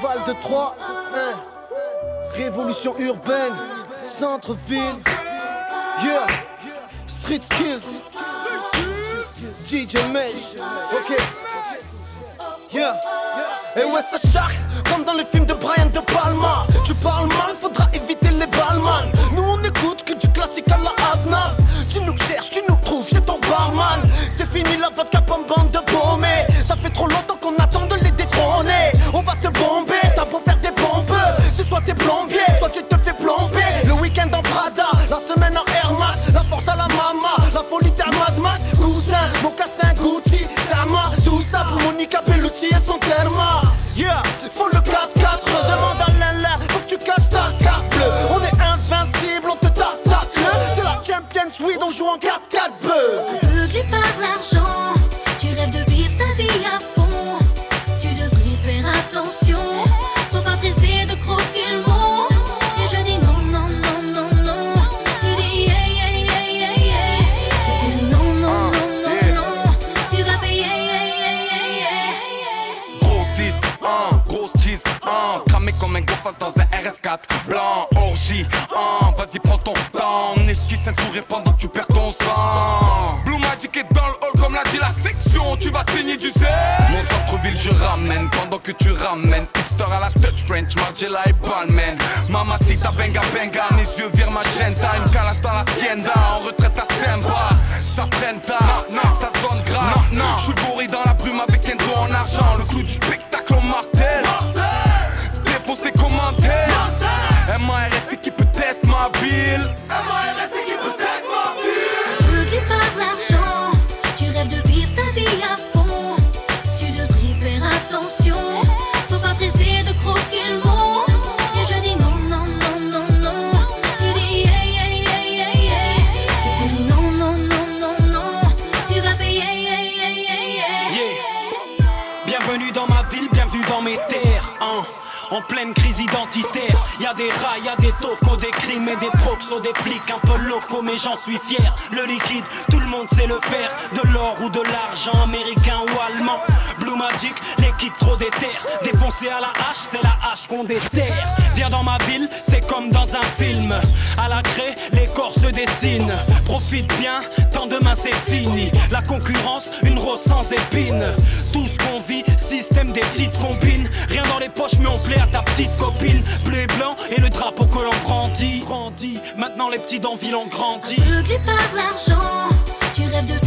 Val de Troyes, révolution urbaine, centre-ville, yeah, street skills, DJ Mesh, ok, yeah. Et ouais ça charque, comme dans les films de Brian De Palma. Tu parles mal, faudra éviter les balman. Nous on écoute que du classique à la Aznaf. Tu nous cherches, tu nous trouves chez ton barman. C'est fini la vodka pomme bande de paumés. Ça fait trop longtemps qu'on attend de les détrôner. On va te bomber, t'as beau faire des pompes. C'est soit t'es plombier, soit tu te fais plomber. Le week-end en Prada, la semaine en Air Max. La force à la mama, la folie d'un Mad Max. Cousin, mocassin, Gucci, Sama. Tout ça pour Monica Bellucci et son terma. Yeah, faut le 4-4, demande à Lala, faut que tu caches ta carte bleue. On est invincible, on te tacle. C'est la Champions League, on joue en 4-4 bœufs. Aveuglé par l'argent, tu rêves de vivre ta vie à fond. Tu devrais faire attention, sois pas pressé de croquer le mot. Et je dis non, non, non, non, non. Tu dis yeah, yeah, yeah, yeah, yeah. Tu dis non, non, non, non, non. Tu vas payer, yeah, yeah, yeah, yeah. Grossiste, grosse cheese, cramé comme un gros face dans un RS4 blanc, orgie, vas-y prends ton temps, esquisse un sourire pendant que tu perds ton sang. Blue Magic est dans le hall comme l'a dit la section, tu vas saigner du zèle. Mon centre-ville je ramène pendant que tu ramènes. Hipster à la touch French, Margiela et Balmain. Mamacita benga benga, mes yeux virent magenta. Une calage dans la sienda, en retraite à Simba. Ça traîne tard, ça sonne grave. Je suis bourré dans la brume avec un dos en argent. Le clou du spectacle en martel. Défoncer commentaire. MARS qui peut tester ma ville. MARS qui peut tester ma ville. Aveuglé par l'argent, tu rêves de vivre ta vie à fond. Tu devrais faire attention, sois pas pressé de croquer le mot. Et je dis non, non, non, non, non. Tu dis yeah, yeah, yeah, yeah, yeah. Tu dis non, non, non, non, non. Tu vas payer, yeah, yeah, yeah, yeah. Bienvenue dans ma ville, bienvenue dans mes terres, hein. En pleine crise identitaire, y'a des rats, y'a des tocos, des crimes et des proxos, des flics un peu locaux, mais j'en suis fier. Le liquide, tout le monde sait le faire, de l'or ou de l'argent, américain ou allemand. Blue Magic, l'équipe trop déterre, défoncé à la hache, c'est la hache qu'on déterre. Viens dans ma ville, c'est comme dans un film. À la craie, les corps se dessinent. Profite bien, tant demain c'est fini. La concurrence, une rose sans épines. Tout ce qu'on vit, système des petites combines. Rien dans les poches, mais on plaît à ta petite copine. Bleu et blanc et le drapeau que l'on brandit. Maintenant les petits d'Enville ont grandi. Aveuglé par l'argent, tu rêves de